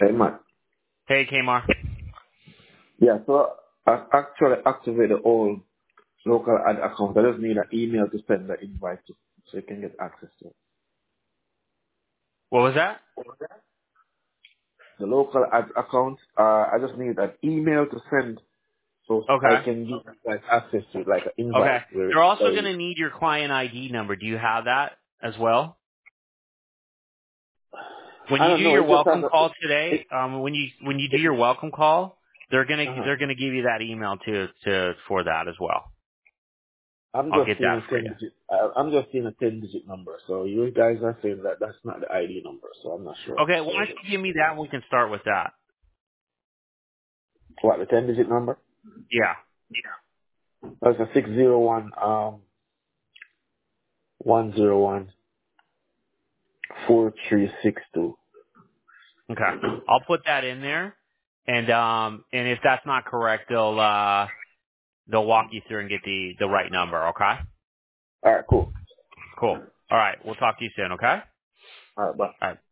Hey, Matt. Hey, Kmar. Yeah, so I actually activate the old local ad account. I just need an email to send the invite to so you can get access to it. What was that? The local ad account, I just need an email to send so I Okay. can give like access to it, like an Okay. invite. Where They're also going to need your client ID number. Do you have that as well? When I you don't do know, your it just has welcome call today, when you do your welcome call, they're gonna uh-huh. they're gonna give you that email to for that as well. I'm I'll just get seeing that a for 10 you. digit, I'm just seeing a 10-digit number. So you guys are saying that that's not the ID number, so I'm not sure. Okay. Why So don't you give me that? And we can start with that. what, the 10-digit number? Yeah. That's a 601, 101 4362. Okay. I'll put that in there, and if that's not correct, they'll walk you through and get the right number. Okay. All right, cool. Cool. All right. We'll talk to you soon. Okay. All right, bye. All right.